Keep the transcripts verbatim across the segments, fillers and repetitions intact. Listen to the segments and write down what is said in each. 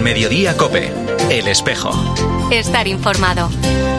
Mediodía COPE. El Espejo. Estar informado.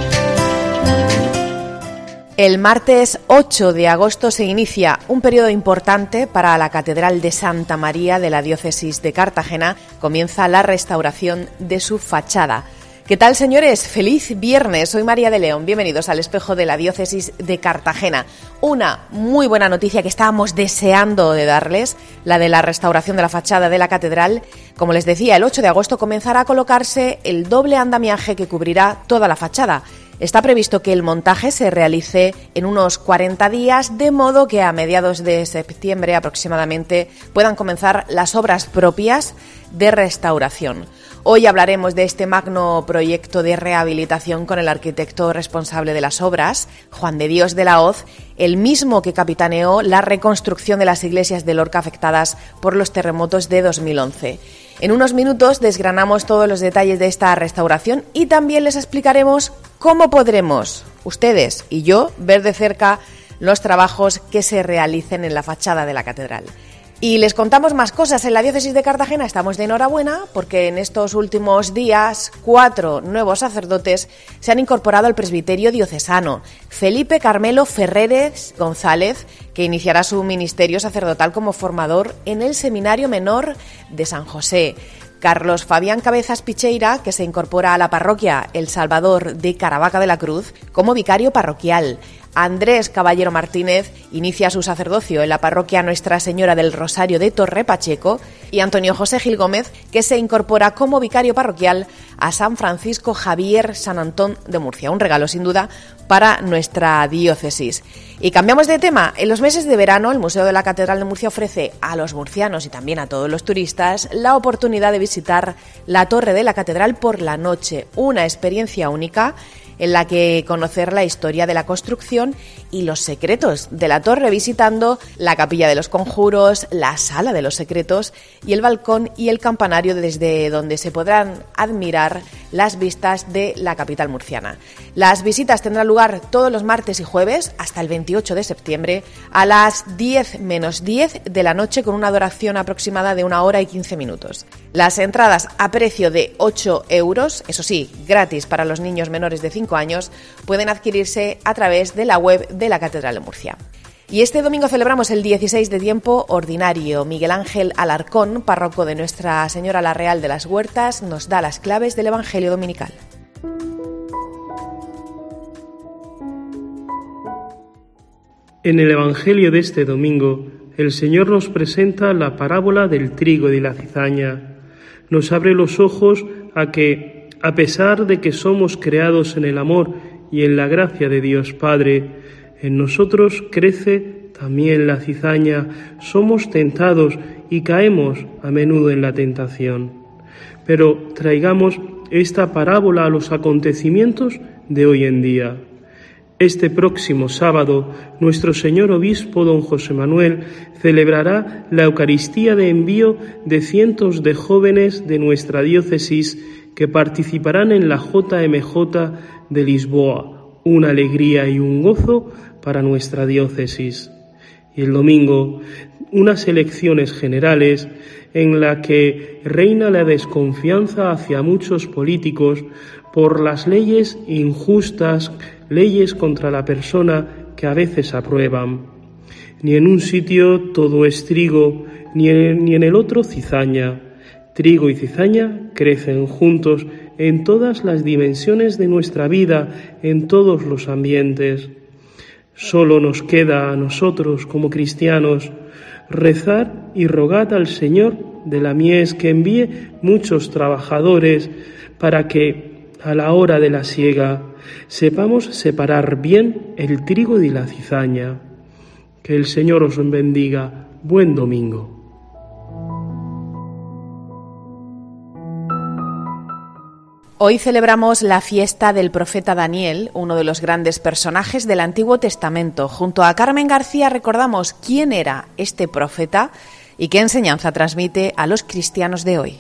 El martes ocho de agosto se inicia un periodo importante para la Catedral de Santa María de la Diócesis de Cartagena. Comienza la restauración de su fachada. ¿Qué tal, señores? Feliz viernes. Soy María de León. Bienvenidos al Espejo de la Diócesis de Cartagena. Una muy buena noticia que estábamos deseando de darles, la de la restauración de la fachada de la catedral. Como les decía, el ocho de agosto comenzará a colocarse el doble andamiaje que cubrirá toda la fachada. Está previsto que el montaje se realice en unos cuarenta días, de modo que a mediados de septiembre aproximadamente puedan comenzar las obras propias de restauración. Hoy hablaremos de este magno proyecto de rehabilitación con el arquitecto responsable de las obras, Juan de Dios de la Hoz, el mismo que capitaneó la reconstrucción de las iglesias de Lorca afectadas por los terremotos de dos mil once. En unos minutos desgranamos todos los detalles de esta restauración y también les explicaremos cómo podremos, ustedes y yo, ver de cerca los trabajos que se realicen en la fachada de la catedral. Y les contamos más cosas. En la Diócesis de Cartagena estamos de enhorabuena porque en estos últimos días cuatro nuevos sacerdotes se han incorporado al presbiterio diocesano. Felipe Carmelo Ferreres González, que iniciará su ministerio sacerdotal como formador en el Seminario Menor de San José. Carlos Fabián Cabezas Picheira, que se incorpora a la parroquia El Salvador de Caravaca de la Cruz como vicario parroquial. Andrés Caballero Martínez inicia su sacerdocio en la parroquia Nuestra Señora del Rosario de Torre Pacheco, y Antonio José Gil Gómez, que se incorpora como vicario parroquial a San Francisco Javier San Antón de Murcia. Un regalo sin duda para nuestra diócesis. Y cambiamos de tema. En los meses de verano el Museo de la Catedral de Murcia ofrece a los murcianos y también a todos los turistas la oportunidad de visitar la Torre de la Catedral por la noche. Una experiencia única en la que conocer la historia de la construcción y los secretos de la torre, visitando la Capilla de los Conjuros, la Sala de los Secretos y el balcón y el campanario, desde donde se podrán admirar las vistas de la capital murciana. Las visitas tendrán lugar todos los martes y jueves hasta el veintiocho de septiembre a las diez menos diez de la noche, con una duración aproximada de una hora y quince minutos. Las entradas a precio de ocho euros, eso sí, gratis para los niños menores de cinco años, pueden adquirirse a través de la web de la Catedral de Murcia. Y este domingo celebramos el dieciséis de tiempo ordinario. Miguel Ángel Alarcón, párroco de Nuestra Señora la Real de las Huertas, nos da las claves del Evangelio dominical. En el Evangelio de este domingo, el Señor nos presenta la parábola del trigo y la cizaña. Nos abre los ojos a que, a pesar de que somos creados en el amor y en la gracia de Dios Padre, en nosotros crece también la cizaña, somos tentados y caemos a menudo en la tentación. Pero traigamos esta parábola a los acontecimientos de hoy en día. Este próximo sábado, nuestro señor obispo don José Manuel celebrará la Eucaristía de envío de cientos de jóvenes de nuestra diócesis que participarán en la J M J de Lisboa, una alegría y un gozo para nuestra diócesis. Y el domingo, unas elecciones generales en la que reina la desconfianza hacia muchos políticos por las leyes injustas, leyes contra la persona que a veces aprueban. Ni en un sitio todo es trigo, ni en, ni en el otro cizaña. Trigo y cizaña crecen juntos en todas las dimensiones de nuestra vida, en todos los ambientes. Solo nos queda a nosotros como cristianos rezar y rogar al Señor de la mies que envíe muchos trabajadores para que, a la hora de la siega, sepamos separar bien el trigo de la cizaña. Que el Señor os bendiga. Buen domingo. Hoy celebramos la fiesta del profeta Daniel, uno de los grandes personajes del Antiguo Testamento. Junto a Carmen García recordamos quién era este profeta y qué enseñanza transmite a los cristianos de hoy.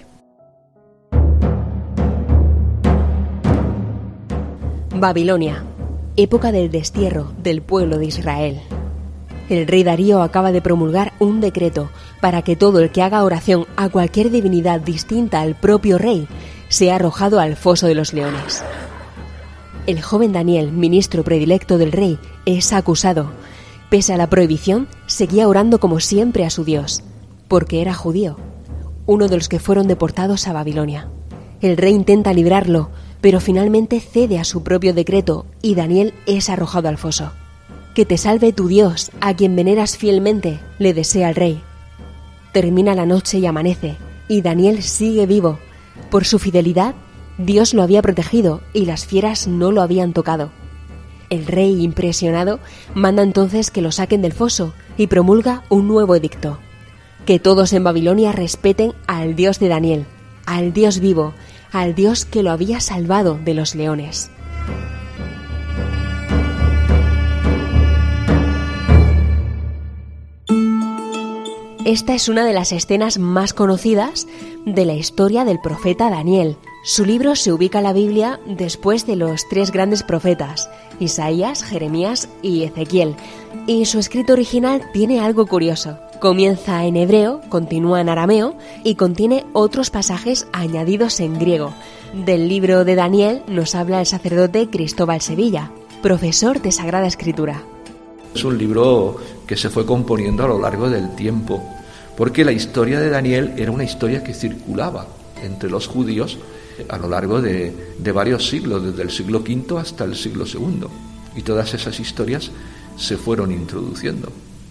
Babilonia, época del destierro del pueblo de Israel. El rey Darío acaba de promulgar un decreto para que todo el que haga oración a cualquier divinidad distinta al propio rey sea arrojado al foso de los leones. El joven Daniel, ministro predilecto del rey, es acusado. Pese a la prohibición, seguía orando como siempre a su Dios, porque era judío, uno de los que fueron deportados a Babilonia. El rey intenta librarlo, pero finalmente cede a su propio decreto y Daniel es arrojado al foso. Que te salve tu Dios, a quien veneras fielmente, le desea el rey. Termina la noche y amanece, y Daniel sigue vivo. Por su fidelidad, Dios lo había protegido y las fieras no lo habían tocado. El rey, impresionado, manda entonces que lo saquen del foso y promulga un nuevo edicto: que todos en Babilonia respeten al Dios de Daniel, al Dios vivo, al Dios que lo había salvado de los leones. Esta es una de las escenas más conocidas de la historia del profeta Daniel. Su libro se ubica en la Biblia después de los tres grandes profetas, Isaías, Jeremías y Ezequiel, y su escrito original tiene algo curioso. Comienza en hebreo, continúa en arameo y contiene otros pasajes añadidos en griego. Del libro de Daniel nos habla el sacerdote Cristóbal Sevilla, profesor de Sagrada Escritura. Es un libro que se fue componiendo a lo largo del tiempo, porque la historia de Daniel era una historia que circulaba entre los judíos a lo largo de, de varios siglos, desde el siglo quinto hasta el siglo segundo, y todas esas historias se fueron introduciendo.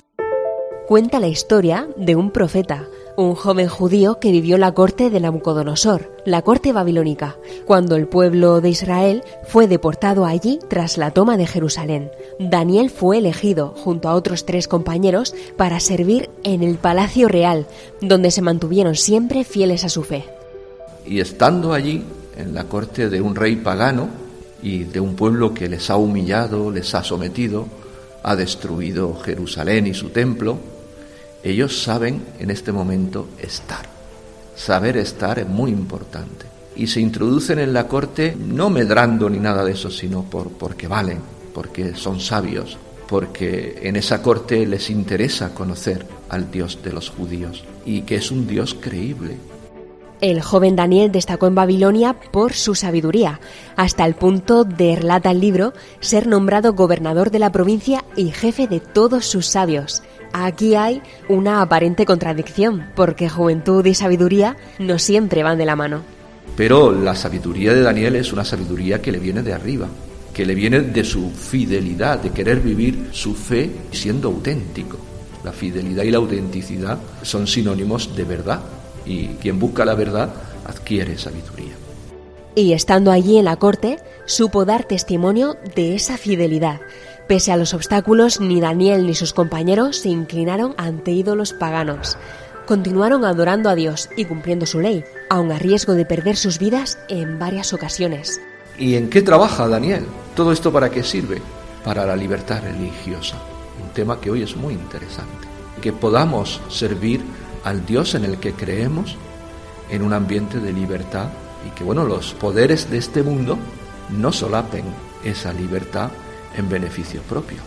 Cuenta la historia de un profeta, un joven judío que vivió la corte de Nabucodonosor, la corte babilónica, cuando el pueblo de Israel fue deportado allí tras la toma de Jerusalén. Daniel fue elegido, junto a otros tres compañeros, para servir en el palacio real, donde se mantuvieron siempre fieles a su fe. Y estando allí, en la corte de un rey pagano y de un pueblo que les ha humillado, les ha sometido, ha destruido Jerusalén y su templo, ellos saben en este momento estar. Saber estar es muy importante. Y se introducen en la corte no medrando ni nada de eso, sino por, porque valen, porque son sabios, porque en esa corte les interesa conocer al Dios de los judíos y que es un Dios creíble. El joven Daniel destacó en Babilonia por su sabiduría, hasta el punto de, relata el libro, ser nombrado gobernador de la provincia y jefe de todos sus sabios. Aquí hay una aparente contradicción, porque juventud y sabiduría no siempre van de la mano. Pero la sabiduría de Daniel es una sabiduría que le viene de arriba, que le viene de su fidelidad, de querer vivir su fe siendo auténtico. La fidelidad y la autenticidad son sinónimos de verdad. Y quien busca la verdad adquiere sabiduría. Y estando allí en la corte, supo dar testimonio de esa fidelidad. Pese a los obstáculos, ni Daniel ni sus compañeros se inclinaron ante ídolos paganos. Continuaron adorando a Dios y cumpliendo su ley, aun a riesgo de perder sus vidas en varias ocasiones. ¿Y en qué trabaja Daniel? ¿Todo esto para qué sirve? Para la libertad religiosa. Un tema que hoy es muy interesante. Que podamos servir al Dios en el que creemos en un ambiente de libertad y que, bueno, los poderes de este mundo no solapen esa libertad en beneficio propio.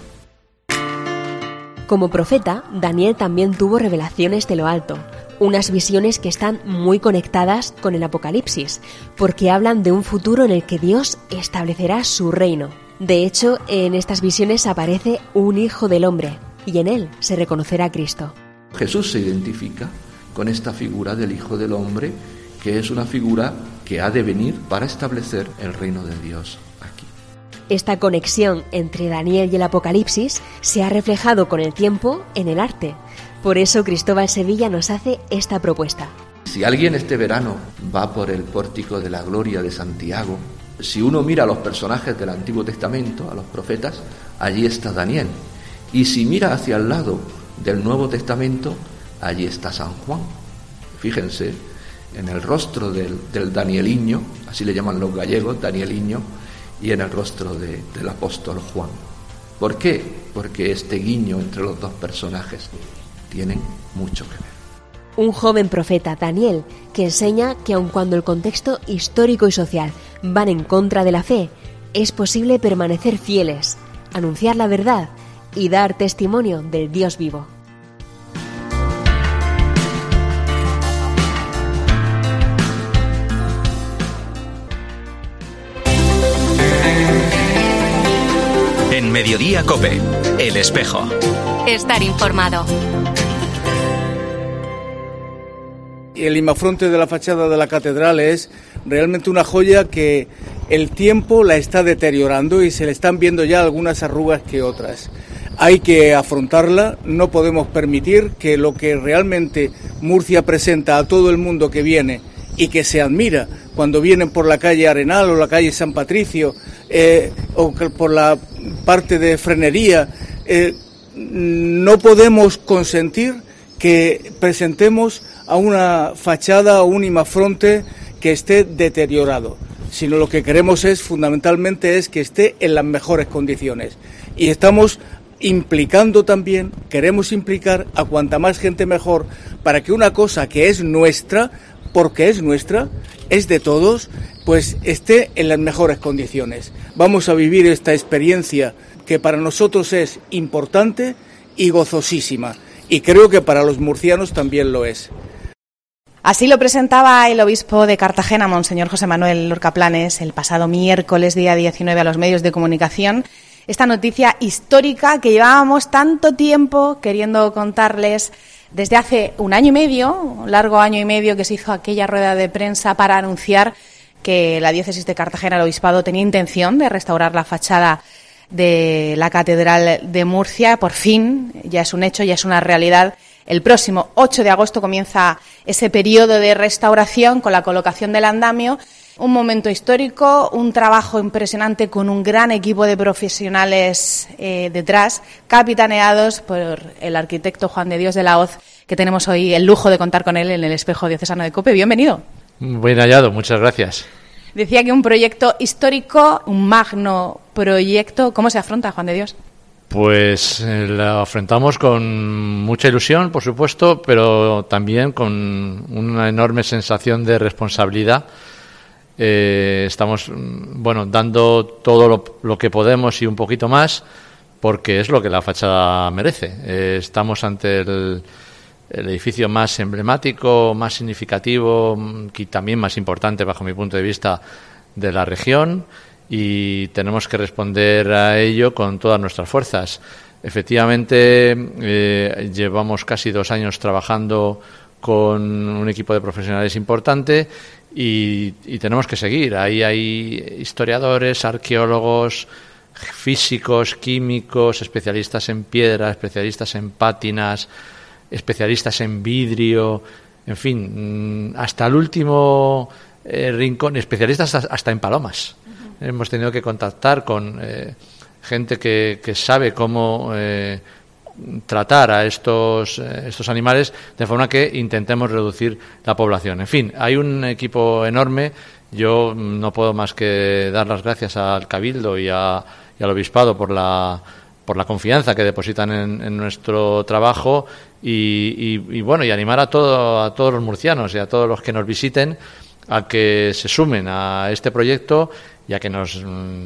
Como profeta, Daniel también tuvo revelaciones de lo alto, unas visiones que están muy conectadas con el Apocalipsis, porque hablan de un futuro en el que Dios establecerá su reino. De hecho, en estas visiones aparece un hijo del hombre, y en él se reconocerá a Cristo. Jesús se identifica con esta figura del Hijo del Hombre, que es una figura que ha de venir para establecer el reino de Dios aquí. Esta conexión entre Daniel y el Apocalipsis se ha reflejado con el tiempo en el arte. Por eso Cristóbal Sevilla nos hace esta propuesta. Si alguien este verano va por el pórtico de la gloria de Santiago, si uno mira a los personajes del Antiguo Testamento, a los profetas, allí está Daniel. Y si mira hacia el lado del Nuevo Testamento, allí está San Juan. Fíjense, en el rostro del, del Danieliño, así le llaman los gallegos, Danieliño, y en el rostro de, del apóstol Juan. ¿Por qué? Porque este guiño entre los dos personajes tienen mucho que ver. Un joven profeta, Daniel, que enseña que aun cuando el contexto histórico y social van en contra de la fe, es posible permanecer fieles, anunciar la verdad y dar testimonio del Dios vivo. En Mediodía COPE, El Espejo. Estar informado. El imafronte de la fachada de la catedral es realmente una joya que el tiempo la está deteriorando y se le están viendo ya algunas arrugas que otras. Hay que afrontarla, no podemos permitir que lo que realmente Murcia presenta a todo el mundo que viene y que se admira cuando vienen por la calle Arenal o la calle San Patricio eh, o por la parte de Frenería, eh, no podemos consentir que presentemos a una fachada o un imafronte que esté deteriorado, sino lo que queremos es fundamentalmente es que esté en las mejores condiciones. Y estamos implicando también, queremos implicar a cuanta más gente mejor para que una cosa que es nuestra, porque es nuestra, es de todos, pues esté en las mejores condiciones. Vamos a vivir esta experiencia que para nosotros es importante y gozosísima, y creo que para los murcianos también lo es. Así lo presentaba el obispo de Cartagena, Monseñor José Manuel Lorca Planes, el pasado miércoles, día diecinueve, a los medios de comunicación, esta noticia histórica que llevábamos tanto tiempo queriendo contarles desde hace un año y medio, un largo año y medio, que se hizo aquella rueda de prensa para anunciar que la diócesis de Cartagena, el obispado, tenía intención de restaurar la fachada de la Catedral de Murcia. Por fin, ya es un hecho, ya es una realidad. El próximo ocho de agosto comienza ese periodo de restauración con la colocación del andamio. Un momento histórico, un trabajo impresionante con un gran equipo de profesionales eh, detrás, capitaneados por el arquitecto Juan de Dios de la Hoz, que tenemos hoy el lujo de contar con él en el Espejo Diocesano de COPE. Bienvenido. Buen hallado, muchas gracias. Decía que un proyecto histórico, un magno proyecto. ¿Cómo se afronta, Juan de Dios? Pues eh, lo afrontamos con mucha ilusión, por supuesto, pero también con una enorme sensación de responsabilidad. Eh, estamos, bueno, dando todo lo, lo que podemos y un poquito más, porque es lo que la fachada merece. Eh, estamos ante el, el edificio más emblemático, más significativo y también más importante, bajo mi punto de vista, de la región, y tenemos que responder a ello con todas nuestras fuerzas. Efectivamente, eh, llevamos casi dos años trabajando con un equipo de profesionales importante y, y tenemos que seguir. Ahí hay historiadores, arqueólogos, físicos, químicos, especialistas en piedra, especialistas en pátinas, especialistas en vidrio, en fin, hasta el último eh, rincón, especialistas hasta, hasta en palomas. Uh-huh. Hemos tenido que contactar con eh, gente que, que sabe cómo eh, tratar a estos, eh, estos animales, de forma que intentemos reducir la población. En fin, hay un equipo enorme. Yo no puedo más que dar las gracias al Cabildo y, a, y al Obispado por la por la confianza que depositan en, en nuestro trabajo y, y, y bueno y animar a todo a todos los murcianos y a todos los que nos visiten a que se sumen a este proyecto y a que nos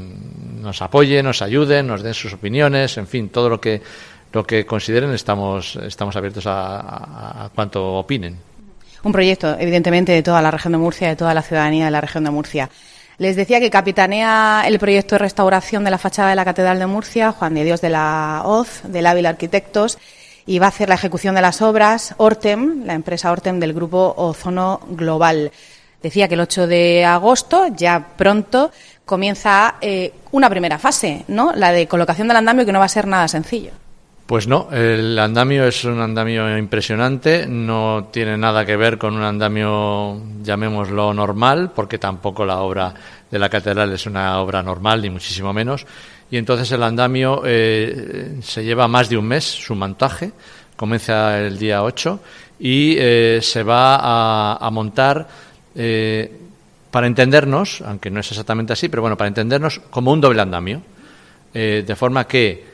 nos apoyen, nos ayuden, nos den sus opiniones, en fin, todo lo que lo que consideren, estamos estamos abiertos a, a, a cuanto opinen. Un proyecto, evidentemente, de toda la región de Murcia, de toda la ciudadanía de la región de Murcia. Les decía que capitanea el proyecto de restauración de la fachada de la Catedral de Murcia, Juan de Dios de la Hoz, del Ávila Arquitectos, y va a hacer la ejecución de las obras Ortem, la empresa Ortem del grupo Ozono Global. Decía que el ocho de agosto, ya pronto, comienza eh, una primera fase, ¿no? La de colocación del andamio, que no va a ser nada sencillo. Pues no, el andamio es un andamio impresionante, no tiene nada que ver con un andamio, llamémoslo, normal, porque tampoco la obra de la catedral es una obra normal, ni muchísimo menos, y entonces el andamio eh, se lleva más de un mes, su montaje, comienza el día ocho, y eh, se va a, a montar, eh, para entendernos, aunque no es exactamente así, pero bueno, para entendernos, como un doble andamio, eh, de forma que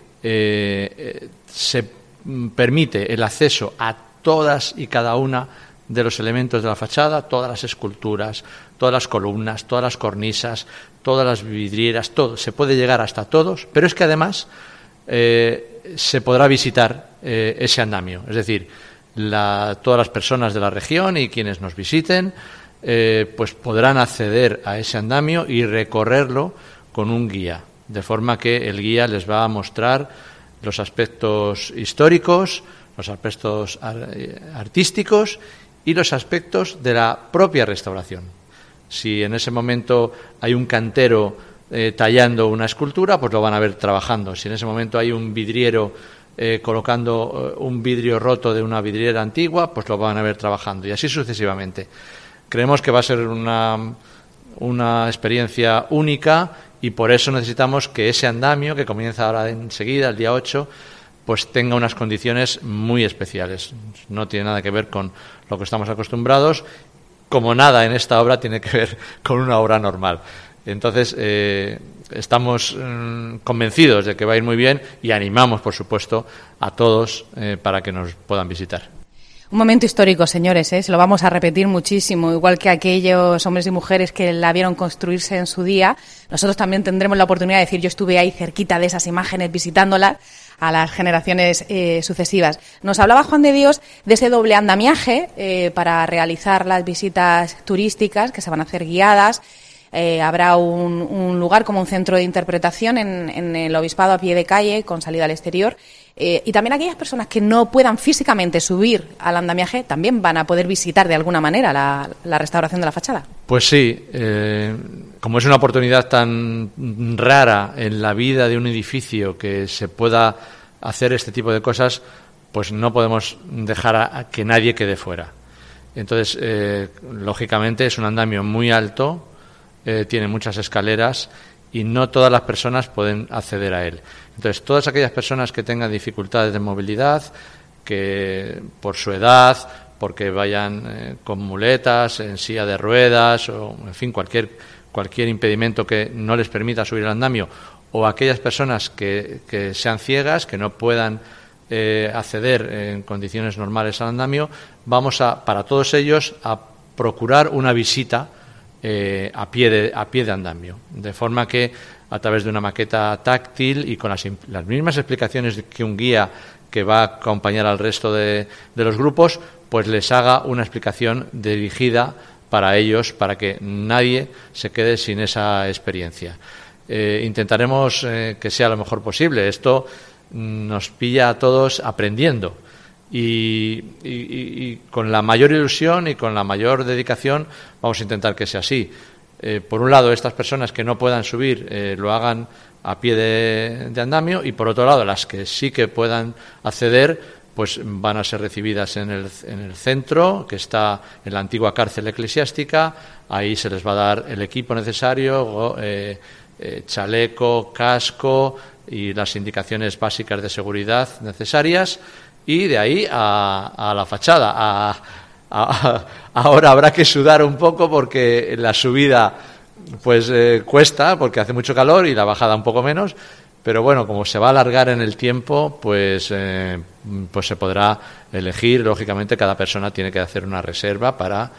Eh, se permite el acceso a todas y cada una de los elementos de la fachada, todas las esculturas, todas las columnas, todas las cornisas, todas las vidrieras, todo. Se puede llegar hasta todos, pero es que además eh, se podrá visitar eh, ese andamio. Es decir, la, todas las personas de la región y quienes nos visiten eh, pues podrán acceder a ese andamio y recorrerlo con un guía, de forma que el guía les va a mostrar los aspectos históricos, los aspectos artísticos y los aspectos de la propia restauración. Si en ese momento hay un cantero eh, tallando una escultura, pues lo van a ver trabajando. Si en ese momento hay un vidriero eh, colocando un vidrio roto de una vidriera antigua, pues lo van a ver trabajando, y así sucesivamente. Creemos que va a ser una, una experiencia única, y por eso necesitamos que ese andamio, que comienza ahora enseguida, el día ocho, pues tenga unas condiciones muy especiales. No tiene nada que ver con lo que estamos acostumbrados, como nada en esta obra tiene que ver con una obra normal. Entonces, eh, estamos mm, convencidos de que va a ir muy bien, y animamos, por supuesto, a todos eh, para que nos puedan visitar. Un momento histórico, señores, ¿eh? Se lo vamos a repetir muchísimo, igual que aquellos hombres y mujeres que la vieron construirse en su día. Nosotros también tendremos la oportunidad de decir, yo estuve ahí cerquita de esas imágenes visitándolas, a las generaciones eh, sucesivas. Nos hablaba Juan de Dios de ese doble andamiaje eh, para realizar las visitas turísticas, que se van a hacer guiadas. Eh, habrá un, un lugar como un centro de interpretación en, en el obispado a pie de calle, con salida al exterior. Eh, y también aquellas personas que no puedan físicamente subir al andamiaje también van a poder visitar de alguna manera la, la restauración de la fachada. Pues sí, eh, como es una oportunidad tan rara en la vida de un edificio que se pueda hacer este tipo de cosas, pues no podemos dejar a, a que nadie quede fuera. Entonces, eh, lógicamente es un andamio muy alto, eh, tiene muchas escaleras, y no todas las personas pueden acceder a él. Entonces, todas aquellas personas que tengan dificultades de movilidad, que por su edad, porque vayan eh, con muletas, en silla de ruedas, o en fin, cualquier, cualquier impedimento que no les permita subir al andamio, o aquellas personas que, que sean ciegas, que no puedan eh, acceder en condiciones normales al andamio, vamos a, para todos ellos, a procurar una visita Eh, a pie de a pie de andamio, de forma que a través de una maqueta táctil y con las, las mismas explicaciones que un guía que va a acompañar al resto de, de los grupos, pues les haga una explicación dirigida para ellos, para que nadie se quede sin esa experiencia. Eh, intentaremos eh, que sea lo mejor posible. Esto nos pilla a todos aprendiendo. Y, y, y con la mayor ilusión y con la mayor dedicación vamos a intentar que sea así. Eh, por un lado, estas personas que no puedan subir eh, lo hagan a pie de, de andamio, y por otro lado, las que sí que puedan acceder, pues van a ser recibidas en el, en el centro, que está en la antigua cárcel eclesiástica. Ahí se les va a dar el equipo necesario, eh, eh, chaleco, casco y las indicaciones básicas de seguridad necesarias. Y de ahí a, a la fachada. A, a, ahora habrá que sudar un poco, porque la subida pues eh, cuesta, porque hace mucho calor, y la bajada un poco menos. Pero bueno, como se va a alargar en el tiempo, pues, eh, pues se podrá elegir. Lógicamente, cada persona tiene que hacer una reserva para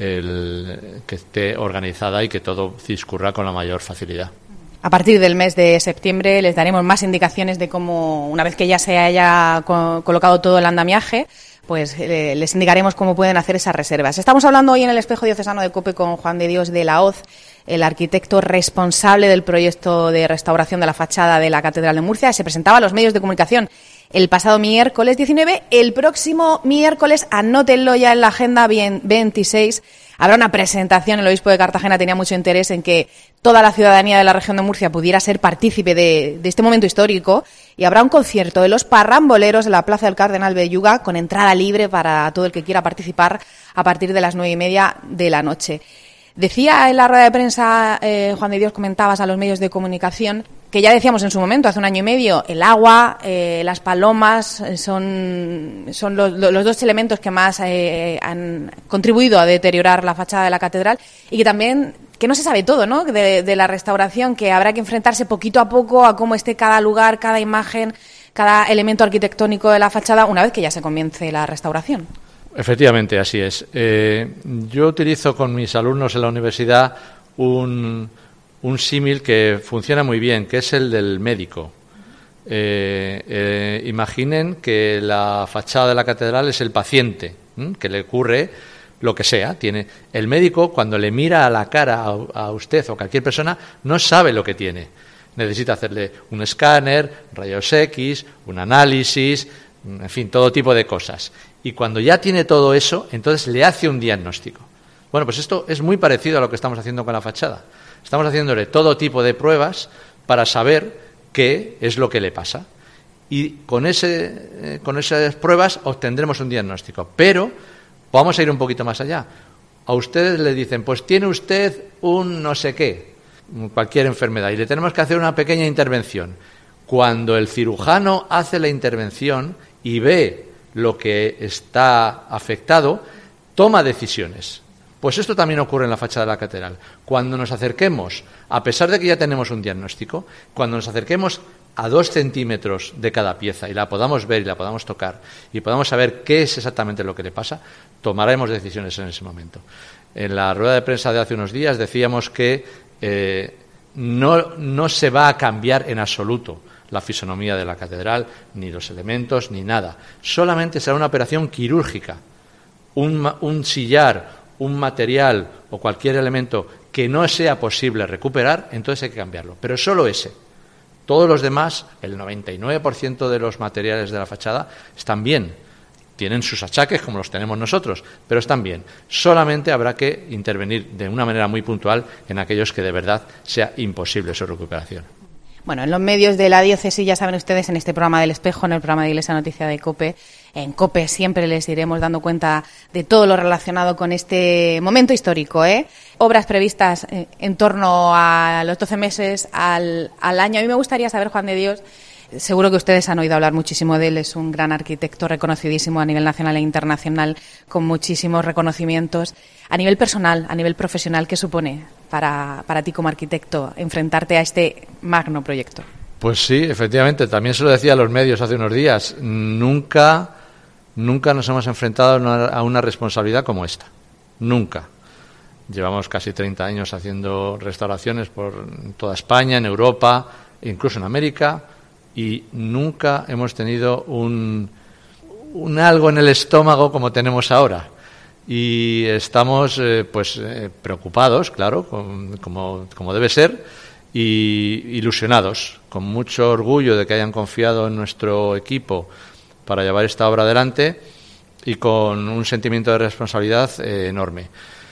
el, que esté organizada y que todo discurra con la mayor facilidad. A partir del mes de septiembre les daremos más indicaciones de cómo, una vez que ya se haya co- colocado todo el andamiaje, pues eh, les indicaremos cómo pueden hacer esas reservas. Estamos hablando hoy en el Espejo Diocesano de COPE con Juan de Dios de la Hoz, el arquitecto responsable del proyecto de restauración de la fachada de la Catedral de Murcia. Se presentaba a los medios de comunicación el pasado miércoles diecinueve. El próximo miércoles, anótenlo ya en la agenda, veintiséis, habrá una presentación. El obispo de Cartagena tenía mucho interés en que toda la ciudadanía de la región de Murcia pudiera ser partícipe de, de este momento histórico, y habrá un concierto de los Parramboleros en la Plaza del Cardenal Belluga, con entrada libre para todo el que quiera participar, a partir de las nueve y media de la noche. Decía en la rueda de prensa, eh, Juan de Dios, comentabas a los medios de comunicación, que ya decíamos en su momento, hace un año y medio, el agua, eh, las palomas son, son los, los dos elementos que más eh, han contribuido a deteriorar la fachada de la catedral, y que también, que no se sabe todo, ¿no?, de, de la restauración, que habrá que enfrentarse poquito a poco a cómo esté cada lugar, cada imagen, cada elemento arquitectónico de la fachada, una vez que ya se comience la restauración. Efectivamente, así es. Eh, yo utilizo con mis alumnos en la universidad un, un símil que funciona muy bien, que es el del médico. Eh, eh, imaginen que la fachada de la catedral es el paciente, ¿m? que le ocurre lo que sea. Tiene el médico, cuando le mira a la cara a, a usted o cualquier persona, no sabe lo que tiene. Necesita hacerle un escáner, rayos X, un análisis, en fin, todo tipo de cosas. Y cuando ya tiene todo eso, entonces le hace un diagnóstico. Bueno, pues esto es muy parecido a lo que estamos haciendo con la fachada. Estamos haciéndole todo tipo de pruebas para saber qué es lo que le pasa. Y con, ese, eh, con esas pruebas obtendremos un diagnóstico. Pero vamos a ir un poquito más allá. A ustedes le dicen, pues tiene usted un no sé qué, cualquier enfermedad, y le tenemos que hacer una pequeña intervención. Cuando el cirujano hace la intervención y ve lo que está afectado, toma decisiones. Pues esto también ocurre en la fachada de la catedral. Cuando nos acerquemos, a pesar de que ya tenemos un diagnóstico, cuando nos acerquemos a dos centímetros de cada pieza y la podamos ver y la podamos tocar y podamos saber qué es exactamente lo que le pasa, tomaremos decisiones en ese momento. En la rueda de prensa de hace unos días decíamos que eh, no, no se va a cambiar en absoluto la fisonomía de la catedral, ni los elementos, ni nada. Solamente será una operación quirúrgica. Un, un sillar, un material o cualquier elemento que no sea posible recuperar, entonces hay que cambiarlo. Pero solo ese. Todos los demás, el noventa y nueve por ciento de los materiales de la fachada, están bien. Tienen sus achaques, como los tenemos nosotros, pero están bien. Solamente habrá que intervenir de una manera muy puntual en aquellos que de verdad sea imposible su recuperación. Bueno, en los medios de la diócesis, ya saben ustedes, en este programa del Espejo, en el programa de Iglesia Noticia de COPE, en COPE siempre les iremos dando cuenta de todo lo relacionado con este momento histórico, ¿eh? Obras previstas eh, en torno a los doce meses al, al año. A mí me gustaría saber, Juan de Dios, seguro que ustedes han oído hablar muchísimo de él, es un gran arquitecto reconocidísimo a nivel nacional e internacional, con muchísimos reconocimientos. A nivel personal, a nivel profesional, ¿qué supone para, para ti como arquitecto enfrentarte a este magno proyecto? Pues sí, efectivamente, también se lo decía a los medios hace unos días, nunca, nunca nos hemos enfrentado a una, a una responsabilidad como esta, nunca. Llevamos casi treinta años haciendo restauraciones por toda España, en Europa, incluso en América, y nunca hemos tenido un, un algo en el estómago como tenemos ahora. Y estamos eh, pues eh, preocupados, claro, con, como, como debe ser, y ilusionados, con mucho orgullo de que hayan confiado en nuestro equipo para llevar esta obra adelante y con un sentimiento de responsabilidad eh, enorme.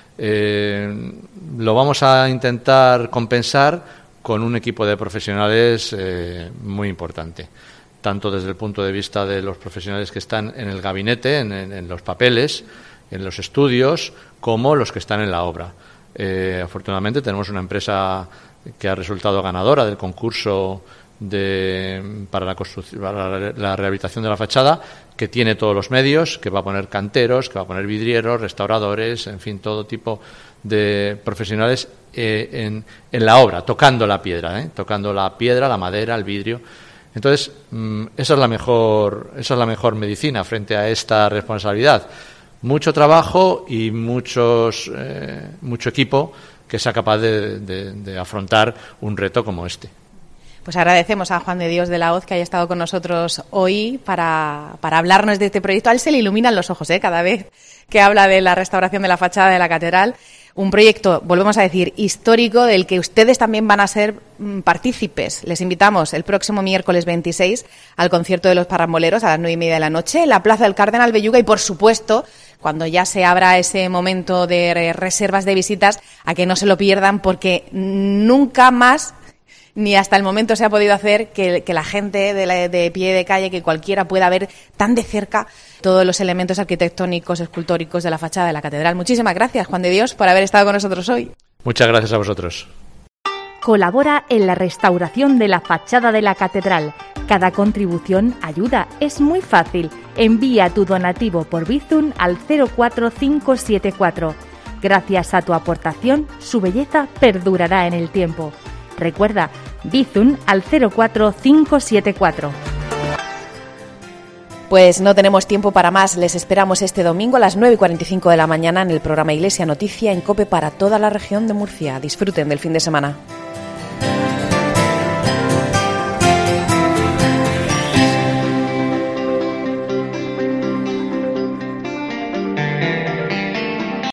Eh, lo vamos a intentar compensar con un equipo de profesionales eh, muy importante, tanto desde el punto de vista de los profesionales que están en el gabinete, en, en, en los papeles, en los estudios, como los que están en la obra. Eh, afortunadamente tenemos una empresa que ha resultado ganadora del concurso de, para, la construcción, para la rehabilitación de la fachada, que tiene todos los medios, que va a poner canteros, que va a poner vidrieros, restauradores, en fin, todo tipo de profesionales eh, en, en la obra, tocando la piedra, ¿eh? tocando la piedra, la madera, el vidrio. Entonces, mmm, esa es la mejor, esa es la mejor medicina frente a esta responsabilidad. Mucho trabajo y muchos, eh, mucho equipo que sea capaz de, de, de afrontar un reto como este. Pues agradecemos a Juan de Dios de la Hoz que haya estado con nosotros hoy para, para hablarnos de este proyecto. A él se le iluminan los ojos, ¿eh? Cada vez que habla de la restauración de la fachada de la catedral. Un proyecto, volvemos a decir, histórico, del que ustedes también van a ser mm, partícipes. Les invitamos el próximo miércoles veintiséis al concierto de los Parramboleros a las nueve y media de la noche en la Plaza del Cardenal Belluga y, por supuesto, cuando ya se abra ese momento de reservas de visitas, a que no se lo pierdan, porque nunca más ni hasta el momento se ha podido hacer que, que la gente de, la, de pie de calle, que cualquiera pueda ver tan de cerca todos los elementos arquitectónicos, escultóricos de la fachada de la catedral. Muchísimas gracias, Juan de Dios, por haber estado con nosotros hoy. Muchas gracias a vosotros. Colabora en la restauración de la fachada de la catedral. Cada contribución ayuda, es muy fácil. Envía tu donativo por Bizum al cero cuatro cinco siete cuatro. Gracias a tu aportación, su belleza perdurará en el tiempo. Recuerda, Bizum al cero cuatro cinco siete cuatro. Pues no tenemos tiempo para más. Les esperamos este domingo a las nueve y cuarenta y cinco de la mañana en el programa Iglesia Noticia en COPE para toda la región de Murcia. Disfruten del fin de semana.